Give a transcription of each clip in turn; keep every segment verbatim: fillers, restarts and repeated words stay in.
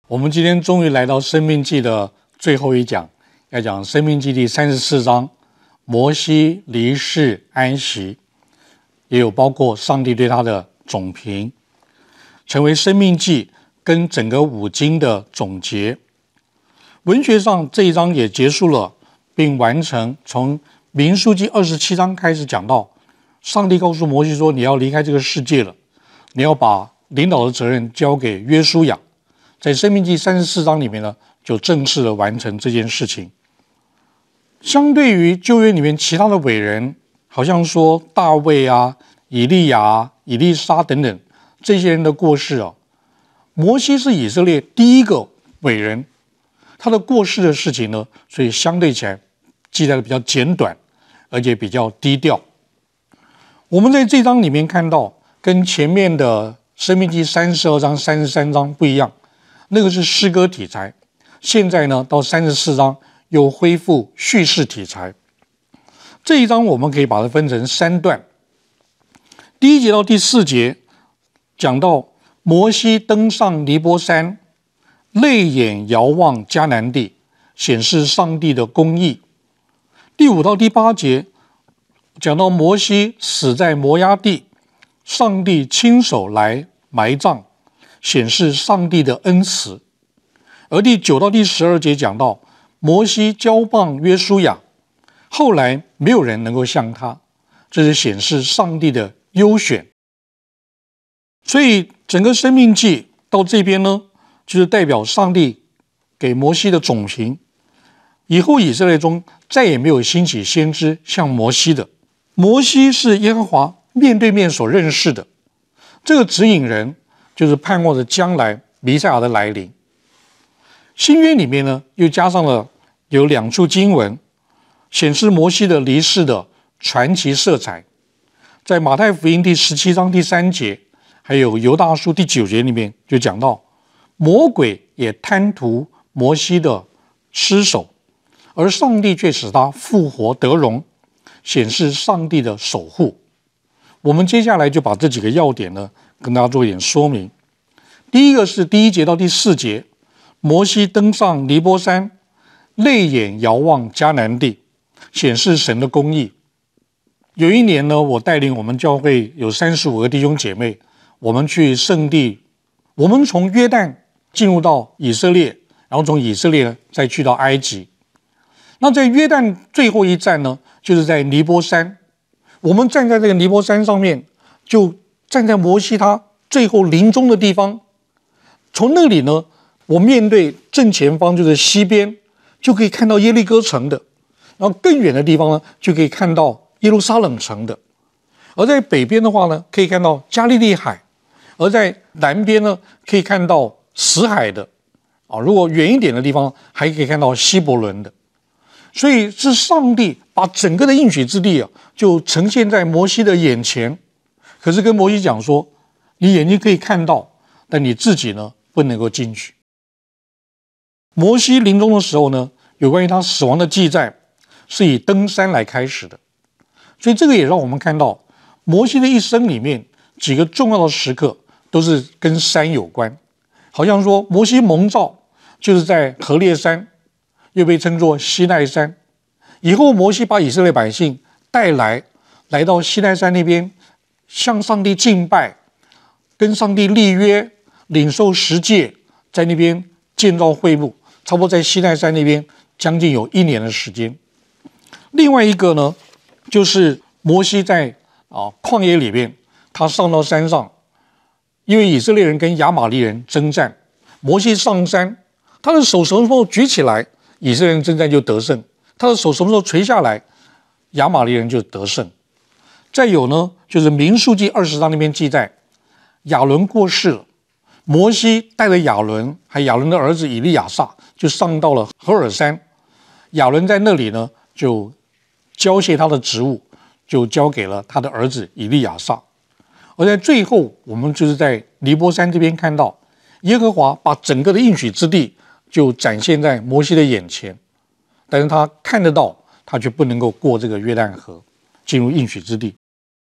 我们今天终于来到《申命记》的最后一讲，要讲《申命记》第三十四章，摩西离世安息，也有包括上帝对他的总评，成为《申命记》跟整个五经的总结。文学上这一章也结束了，并完成从民数记二十七章开始讲到，上帝告诉摩西说：“你要离开这个世界了，你要把领导的责任交给约书亚。”在《申命记》三十四章里面呢，就正式的完成这件事情。相对于旧约里面其他的伟人，好像说大卫啊、以利亚啊、以利沙等等这些人的过世啊，摩西是以色列第一个伟人，他的过世的事情呢，所以相对起来记载的比较简短，而且比较低调。我们在这章里面看到，跟前面的《申命记》三十二章、三十三章不一样。那个是诗歌题材，现在呢到三十四章又恢复叙事题材。这一章我们可以把它分成三段，第一节到第四节讲到摩西登上尼波山，泪眼遥望迦南地，显示上帝的公义。第五到第八节讲到摩西死在摩押地，上帝亲手来埋葬，显示上帝的恩慈。而第九到第十二节讲到摩西交棒约书亚，后来没有人能够像他，这是显示上帝的优选。所以整个申命记到这边呢，就是代表上帝给摩西的总评。以后以色列中再也没有兴起先知像摩西的，摩西是耶和华面对面所认识的，这个指引人就是盼望着将来弥赛亚的来临。新约里面呢，又加上了有两处经文，显示摩西的离世的传奇色彩。在马太福音第十七章第三节，还有犹大书第九节里面就讲到，魔鬼也贪图摩西的尸首，而上帝却使他复活得荣，显示上帝的守护。我们接下来就把这几个要点呢，跟大家做一点说明。第一个是第一节到第四节，摩西登上尼波山，泪眼遥望迦南地，显示神的公义。有一年呢，我带领我们教会有三十五个弟兄姐妹，我们去圣地，我们从约旦进入到以色列，然后从以色列再去到埃及。那在约旦最后一站呢，就是在尼波山。我们站在这个尼波山上面，就站在摩西他最后临终的地方。从那里呢，我面对正前方就是西边，就可以看到耶利哥城的，然后更远的地方呢，就可以看到耶路撒冷城的。而在北边的话呢，可以看到加利利海；而在南边呢，可以看到死海的。啊，如果远一点的地方，还可以看到希伯伦的。所以是上帝把整个的应许之地啊，就呈现在摩西的眼前。可是跟摩西讲说，你眼睛可以看到，但你自己呢，不能够进去。摩西临终的时候呢，有关于他死亡的记载是以登山来开始的，所以这个也让我们看到摩西的一生里面几个重要的时刻都是跟山有关。好像说摩西蒙召就是在何烈山，又被称作西奈山。以后摩西把以色列百姓带来，来到西奈山那边，向上帝敬拜，跟上帝立约，领受十诫，在那边建造会幕，差不多在西奈山那边将近有一年的时间。另外一个呢，就是摩西在啊旷野里面，他上到山上，因为以色列人跟亚玛力人征战，摩西上山，他的手什么时候举起来，以色列人征战就得胜；他的手什么时候垂下来，亚玛力人就得胜。再有呢，就是民数记二十章那边记载，亚伦过世了，摩西带着亚伦还有亚伦的儿子以利亚撒，就上到了何尔山。亚伦在那里呢，就交卸他的职务，就交给了他的儿子以利亚撒。而在最后，我们就是在尼波山这边看到，耶和华把整个的应许之地就展现在摩西的眼前，但是他看得到，他却不能够过这个约旦河，进入应许之地。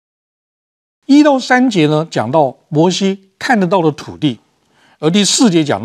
一到三节呢，讲到摩西看得到的土地，而第四节讲到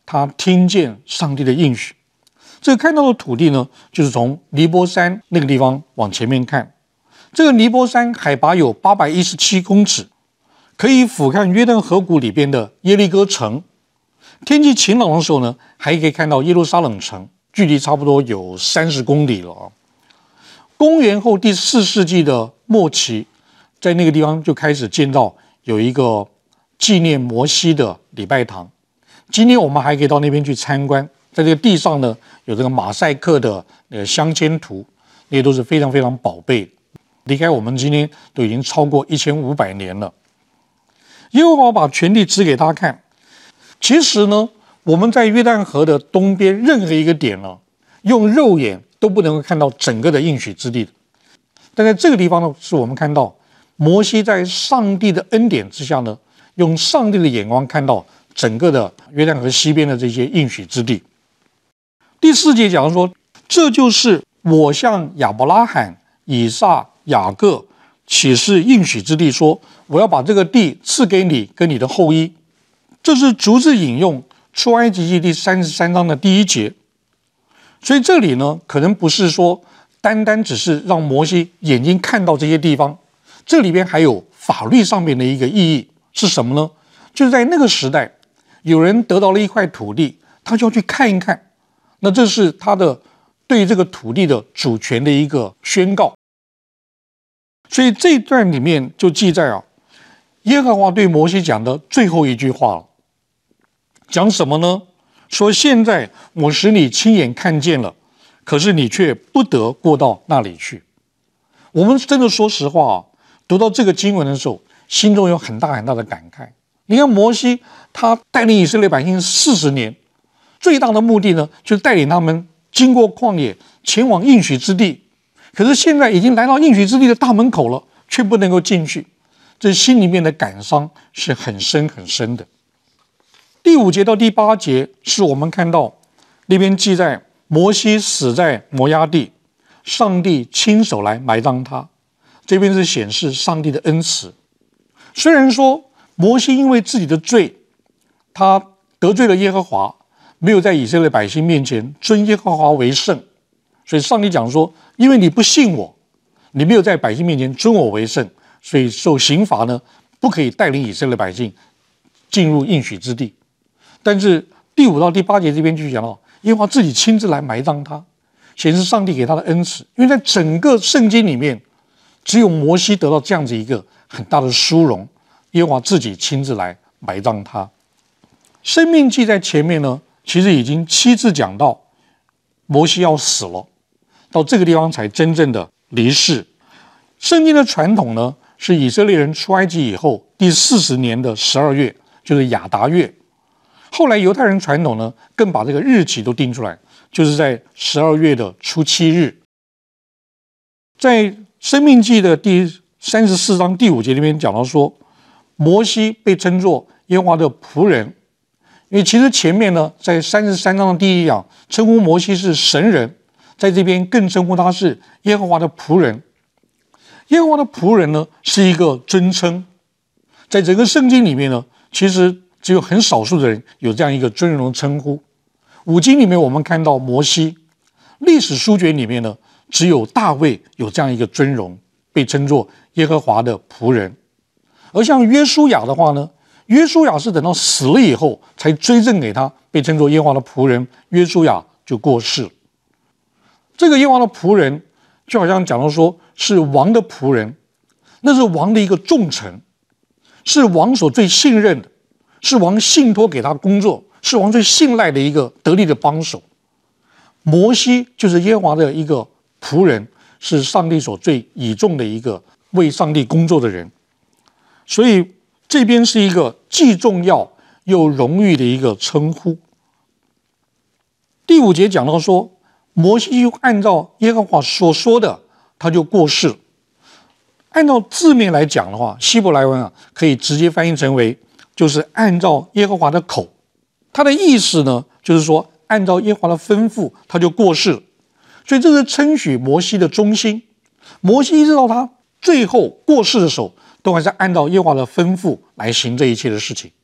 他听见上帝的应许。这个看到的土地呢，就是从尼波山那个地方往前面看。这个尼波山海拔有八百一十七公尺，可以俯瞰约旦河谷里边的耶利哥城。天气晴朗的时候呢，还可以看到耶路撒冷城，距离差不多有三十公里了啊。公元后第四世纪的末期，在那个地方就开始建造有一个纪念摩西的礼拜堂。今天我们还可以到那边去参观，在这个地上呢，有这个马赛克的呃镶嵌图，那些都是非常非常宝贝。离开我们今天都已经超过一千五百年了。耶和华把全地指给他看。其实呢，我们在约旦河的东边任何一个点呢，用肉眼都不能够看到整个的应许之地的。但在这个地方呢，是我们看到摩西在上帝的恩典之下呢，用上帝的眼光看到整个的约旦河西边的这些应许之地。第四节讲说，这就是我向亚伯拉罕、以撒、雅各启示应许之地，说我要把这个地赐给你跟你的后裔。这是逐字引用出埃及记第三十三章的第一节。所以这里呢，可能不是说单单只是让摩西眼睛看到这些地方，这里边还有法律上面的一个意义是什么呢？就是在那个时代，有人得到了一块土地，他就要去看一看，那这是他的对这个土地的主权的一个宣告。所以这一段里面就记载啊，耶和华对摩西讲的最后一句话了，讲什么呢？说现在我使你亲眼看见了，可是你却不得过到那里去。我们真的说实话啊，读到这个经文的时候，心中有很大很大的感慨。你看摩西他带领以色列百姓四十年，最大的目的呢，就是带领他们经过旷野，前往应许之地。可是现在已经来到应许之地的大门口了，却不能够进去，这心里面的感伤是很深很深的。第五节到第八节是我们看到那边记载摩西死在摩押地，上帝亲手来埋葬他。这边是显示上帝的恩慈。虽然说摩西因为自己的罪，他得罪了耶和华，没有在以色列百姓面前尊耶和华为圣，所以上帝讲说，因为你不信我，你没有在百姓面前尊我为圣，所以受刑罚呢，不可以带领以色列百姓进入应许之地。但是第五到第八节这边就讲到，耶和华自己亲自来埋葬他，显示上帝给他的恩慈。因为在整个圣经里面，只有摩西得到这样子一个很大的殊荣，耶和华自己亲自来埋葬他。申命记在前面呢，其实已经七次讲到摩西要死了，到这个地方才真正的离世。圣经的传统呢，是以色列人出埃及以后第四十年的十二月，就是亚达月。后来犹太人传统呢，更把这个日期都定出来，就是在十二月的初七日。在申命记的第三十四章第五节里面讲到说，摩西被称作耶和华的仆人，因为其实前面呢，在三十三章的第一讲称呼摩西是神人，在这边更称呼他是耶和华的仆人。耶和华的仆人呢，是一个尊称，在整个圣经里面呢，其实只有很少数的人有这样一个尊荣的称呼。五经里面我们看到摩西，历史书卷里面呢，只有大卫有这样一个尊荣，被称作耶和华的仆人。而像约书亚的话呢，约书亚是等到死了以后才追赠给他，被称作耶和华的仆人，约书亚就过世了。这个耶和华的仆人就好像讲到说是王的仆人，那是王的一个重臣，是王所最信任的，是王信托给他工作，是王最信赖的一个得力的帮手。摩西就是耶和华的一个仆人，是上帝所最倚重的一个为上帝工作的人。所以这边是一个既重要又荣誉的一个称呼。第五节讲到说，摩西就按照耶和华所说的，他就过世了。按照字面来讲的话，希伯来文啊，可以直接翻译成为就是按照耶和华的口。他的意思呢，就是说按照耶和华的吩咐，他就过世了。所以这是称许摩西的忠心。摩西一直到他最后过世的时候，都还是按照耶和华的吩咐来行这一切的事情。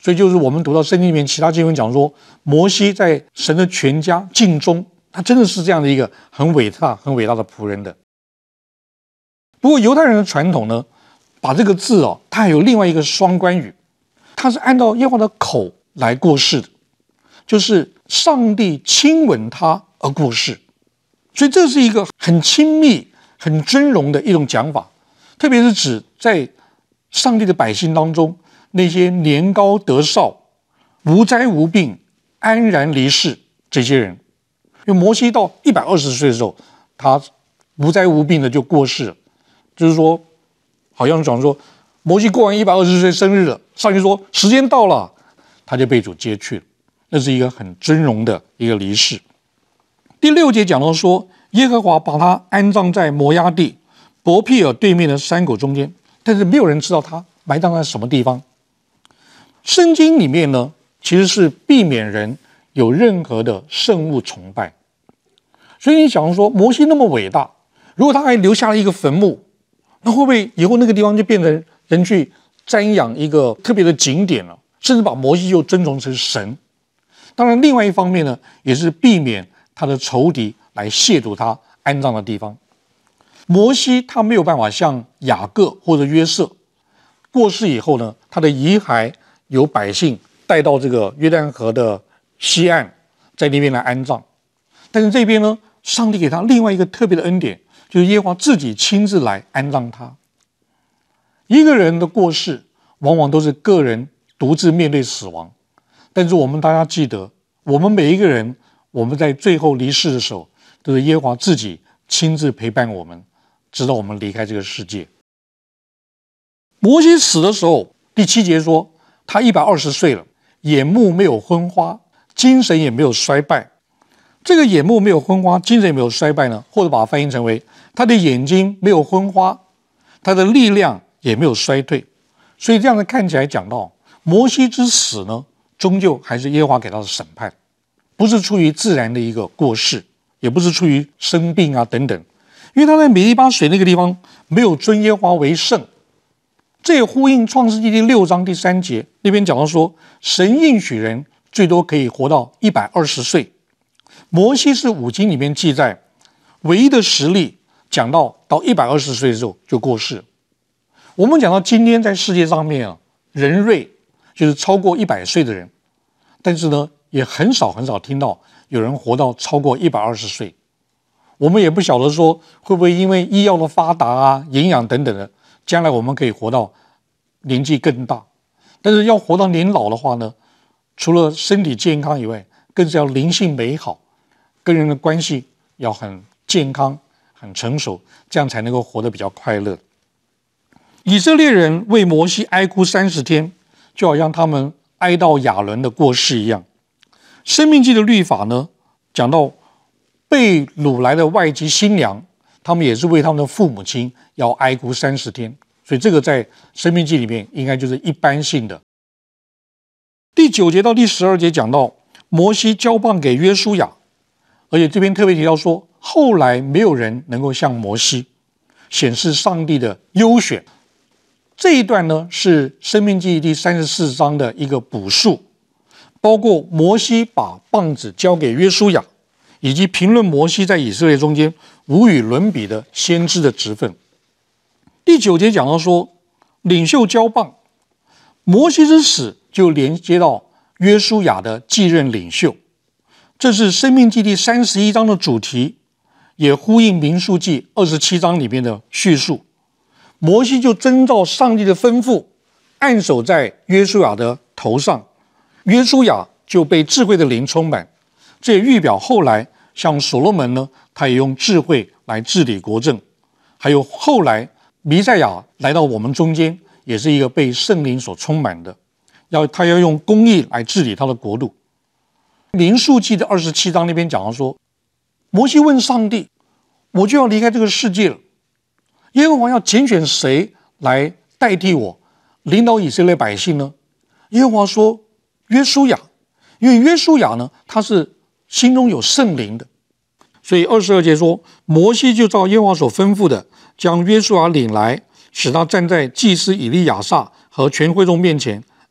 所以就是我们读到圣经里面其他经文讲说，摩西在神的全家尽忠，他真的是这样的一个很伟大、很伟大的仆人的。不过犹太人的传统呢，把这个字哦，它还有另外一个双关语，它是按照耶和华的口来过世的，就是上帝亲吻他而过世，所以这是一个很亲密、很尊荣的一种讲法，特别是指在上帝的百姓当中，那些年高德少、无灾无病、安然离世这些人。因为摩西到一百二十岁的时候，他无灾无病的就过世了，就是说好像讲说摩西过完一百二十岁生日了，上帝说时间到了，他就被主接去了，那是一个很尊荣的一个离世。第六节讲到说，耶和华把他安葬在摩押地伯毗尔对面的山谷中间，但是没有人知道他埋葬在什么地方。圣经里面呢，其实是避免人有任何的圣物崇拜，所以你想说摩西那么伟大，如果他还留下了一个坟墓，那会不会以后那个地方就变成人去瞻仰一个特别的景点了，甚至把摩西就尊崇成神？当然另外一方面呢，也是避免他的仇敌来亵渎他安葬的地方。摩西他没有办法像雅各或者约瑟过世以后呢，他的遗骸由百姓带到这个约旦河的西岸，在那边来安葬。但是这边呢，上帝给他另外一个特别的恩典，就是耶和华自己亲自来安葬他。一个人的过世往往都是个人独自面对死亡，但是我们大家记得，我们每一个人，我们在最后离世的时候，都是耶和华自己亲自陪伴我们，直到我们离开这个世界。摩西死的时候，第七节说他一百二十岁了，眼目没有昏花，精神也没有衰败。这个眼目没有昏花，精神也没有衰败呢，或者把它翻译成为他的眼睛没有昏花，他的力量也没有衰退。所以这样的看起来讲到摩西之死呢，终究还是耶和华给他的审判，不是出于自然的一个过世，也不是出于生病啊等等，因为他在美利巴水那个地方没有尊耶和华为圣。这也呼应创世纪第六章第三节，那边讲到说，神应许人最多可以活到一百二十岁。摩西是五经里面记载唯一的实例，讲到到一百二十岁的时候就过世。我们讲到今天在世界上面啊，人瑞就是超过一百岁的人，但是呢，也很少很少听到有人活到超过一百二十岁。我们也不晓得说会不会因为医药的发达啊、营养等等的，将来我们可以活到年纪更大。但是要活到年老的话呢，除了身体健康以外，更是要灵性美好，跟人的关系要很健康、很成熟，这样才能够活得比较快乐。以色列人为摩西哀哭三十天，就好像他们哀悼亚伦的过世一样。申命记的律法呢，讲到被掳来的外籍新娘，他们也是为他们的父母亲要哀哭三十天，所以这个在申命记里面应该就是一般性的。第九节到第十二节讲到摩西交棒给约书亚，而且这边特别提到说，后来没有人能够像摩西，显示上帝的优选。这一段呢是申命记第三十四章的一个补述，包括摩西把棒子交给约书亚，以及评论摩西在以色列中间无与伦比的先知的职分。第九节讲到说，领袖交棒，摩西之死就连接到约书亚的继任领袖，这是申命记第三十一章的主题，也呼应民数记二十七章里面的叙述。摩西就遵照上帝的吩咐，按手在约书亚的头上，约书亚就被智慧的灵充满。这也预表后来像所罗门呢，他也用智慧来治理国政，还有后来弥赛亚来到我们中间，也是一个被圣灵所充满的，要他要用公义来治理他的国度。民数记的二十七章那边讲到说，摩西问上帝，我就要离开这个世界了，耶和华要拣选谁来代替我领导以色列百姓呢？耶和华说约书亚，因为约书亚呢，他是心中有圣灵的。所以二十二节说，摩西就照耶和华所吩咐的，将约书亚领来，使他站在祭司以利亚撒和全会众面前，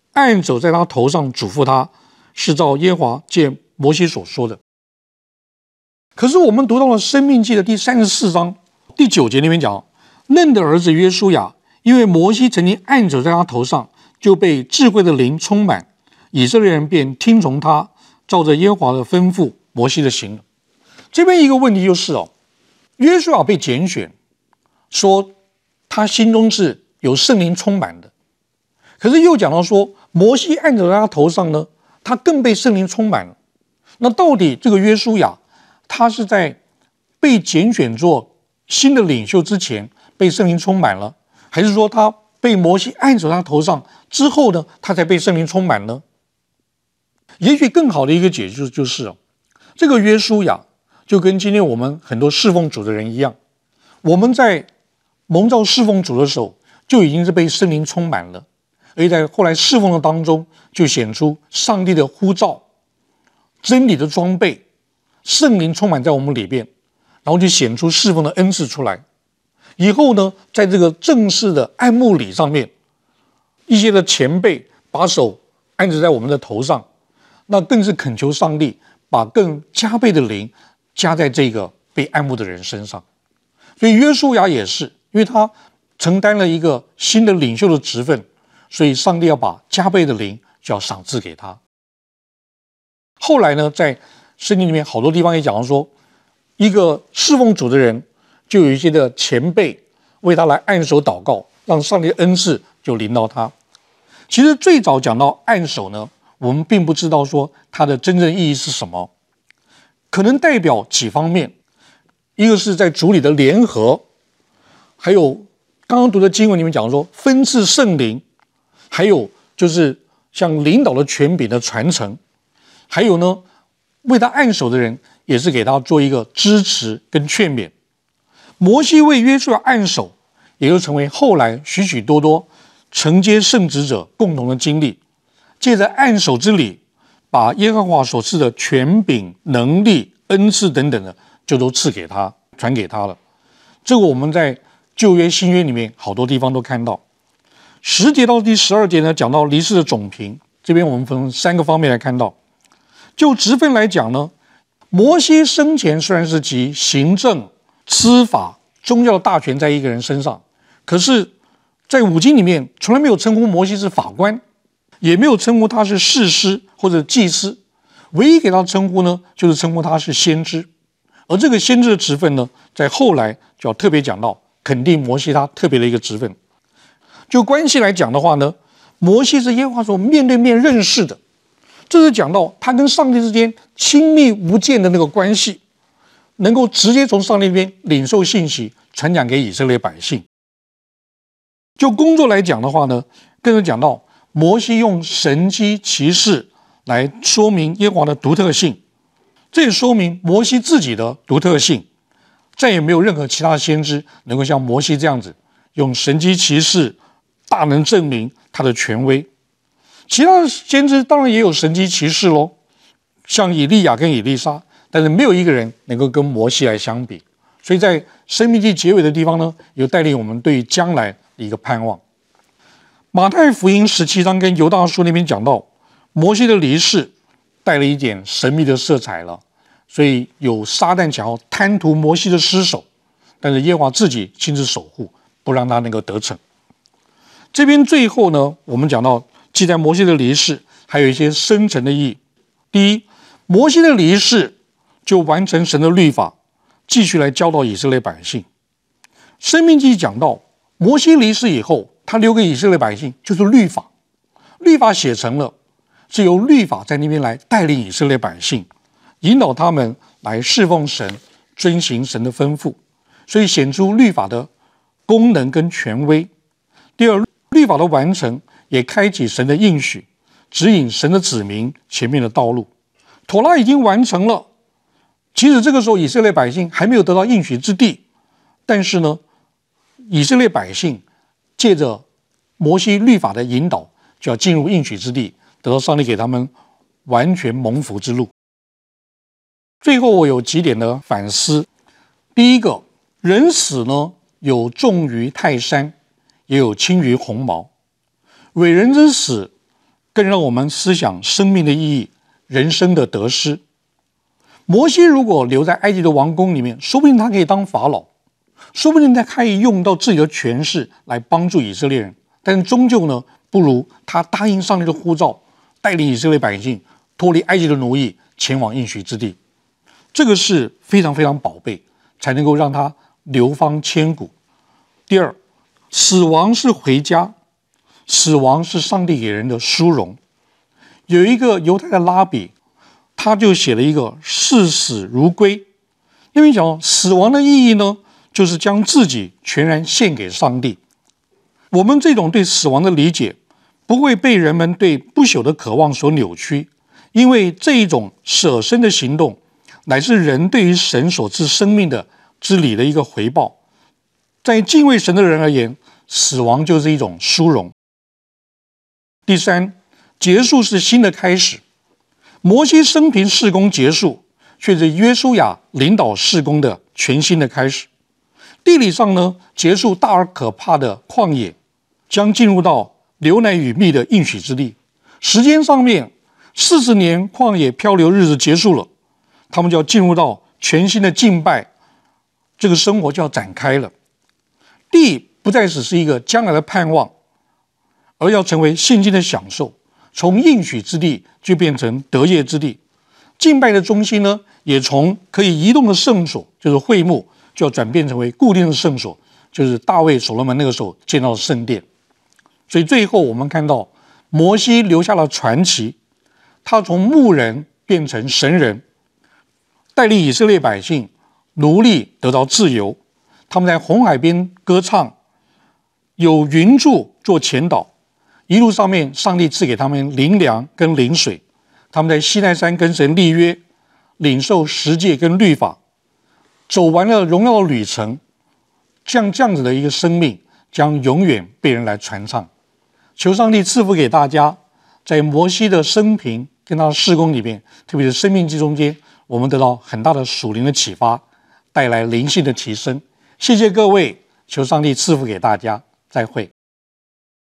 按手在他头上，嘱咐他，是照耶和华借摩西所说的。可是我们读到了《申命记》的第三十四章第九节那边讲，嫩的儿子约书亚，因为摩西曾经按手在他头上，就被智慧的灵充满，以色列人便听从他，照着耶和华的吩咐，摩西的行了。这边一个问题就是哦，约书亚被拣选，说他心中是有圣灵充满的，可是又讲到说，摩西按手在他头上呢，他更被圣灵充满了。那到底这个约书亚，他是在被拣选做新的领袖之前被圣灵充满了，还是说他被摩西按手在他头上之后呢，他才被圣灵充满呢？也许更好的一个解释就是，这个约书亚就跟今天我们很多侍奉主的人一样，我们在蒙召侍奉主的时候，就已经是被圣灵充满了，而在后来侍奉的当中，就显出上帝的呼召、真理的装备，圣灵充满在我们里边，然后就显出侍奉的恩赐出来。以后呢，在这个正式的按牧礼上面，一些的前辈把手按着在我们的头上，那更是恳求上帝把更加倍的灵加在这个被按牧的人身上。所以约书亚也是，因为他承担了一个新的领袖的职分，所以上帝要把加倍的灵就要赏赐给他。后来呢，在圣经里面好多地方也讲到说，一个侍奉主的人，就有一些的前辈为他来按手祷告，让上帝的恩赐就临到他。其实最早讲到按手呢，我们并不知道说它的真正意义是什么，可能代表几方面。一个是在主里的联合，还有刚刚读的经文里面讲说分赐圣灵，还有就是像领导的权柄的传承，还有呢，为他按手的人也是给他做一个支持跟劝勉。摩西为约书亚按手，也就成为后来许许多多承接圣职者共同的经历，借着按手之礼，把耶和华所赐的权柄、能力、恩赐等等的，就都赐给他，传给他了。这个我们在旧约、新约里面好多地方都看到。十节到第十二节呢，讲到离世的总评，这边我们分三个方面来看到。就职分来讲呢，摩西生前虽然是集行政、司法、宗教的大权在一个人身上，可是在五经里面从来没有称呼摩西是法官，也没有称呼他是士师或者祭司，唯一给他称呼呢，就是称呼他是先知。而这个先知的职分呢，在后来就要特别讲到，肯定摩西他特别的一个职分。就关系来讲的话呢，摩西是耶和华所面对面认识的，这是讲到他跟上帝之间亲密无间的那个关系，能够直接从上帝那边领受信息，传讲给以色列百姓。就工作来讲的话呢，更是讲到摩西用神迹奇事来说明耶和华的独特性，这也说明摩西自己的独特性，再也没有任何其他先知能够像摩西这样子用神迹奇事大能证明他的权威。其他的先知当然也有神迹奇事咯，像以利亚跟以利沙，但是没有一个人能够跟摩西来相比。所以在申命记结尾的地方呢，有带领我们对于将来的一个盼望。马太福音十七章跟犹大书那边讲到，摩西的离世带了一点神秘的色彩了，所以有撒旦想要贪图摩西的尸首，但是耶和华自己亲自守护，不让他能够得逞。这边最后呢，我们讲到记载摩西的离世还有一些深层的意义。第一，摩西的离世就完成神的律法，继续来教导以色列百姓。申命记讲到摩西离世以后，他留给以色列百姓就是律法，律法写成了，是由律法在那边来带领以色列百姓，引导他们来侍奉神，遵行神的吩咐，所以显出律法的功能跟权威。第二，律法的完成也开启神的应许，指引神的子民前面的道路。妥拉已经完成了，其实这个时候以色列百姓还没有得到应许之地，但是呢，以色列百姓借着摩西律法的引导，就要进入应许之地，得到上帝给他们完全蒙福之路。最后我有几点的反思。第一个，人死呢，有重于泰山，也有轻于鸿毛。伟人之死更让我们思想生命的意义、人生的得失。摩西如果留在埃及的王宫里面，说不定他可以当法老，说不定他可以用到自己的权势来帮助以色列人，但是终究呢，不如他答应上帝的呼召，带领以色列百姓脱离埃及的奴役，前往应许之地。这个是非常非常宝贝，才能够让他流芳千古。第二，死亡是回家，死亡是上帝给人的殊荣。有一个犹太的拉比，他就写了一个视死如归。因为讲死亡的意义呢，就是将自己全然献给上帝。我们这种对死亡的理解，不会被人们对不朽的渴望所扭曲，因为这一种舍身的行动，乃是人对于神所赐生命的之礼的一个回报。在敬畏神的人而言，死亡就是一种殊荣。第三，结束是新的开始。摩西生平事工结束，却是约书亚领导事工的全新的开始。地理上呢，结束大而可怕的旷野，将进入到流奶与蜜的应许之地。时间上面，四十年旷野漂流日子结束了，他们就要进入到全新的敬拜，这个生活就要展开了。地不再只是一个将来的盼望，而要成为现今的享受。从应许之地就变成得业之地，敬拜的中心呢，也从可以移动的圣所，就是会幕，就要转变成为固定的圣所，就是大卫所罗门那个时候建造的圣殿。所以最后我们看到摩西留下了传奇，他从牧人变成神人，带领以色列百姓奴隶得到自由。他们在红海边歌唱，有云柱做前导，一路上面上帝赐给他们灵粮跟灵水。他们在西奈山跟神立约，领受十诫跟律法，走完了荣耀的旅程。像这样子的一个生命，将永远被人来传唱。求上帝赐福给大家，在摩西的生平跟他的事工里面，特别是生命记中间，我们得到很大的属灵的启发，带来灵性的提升。谢谢各位，求上帝赐福给大家，再会。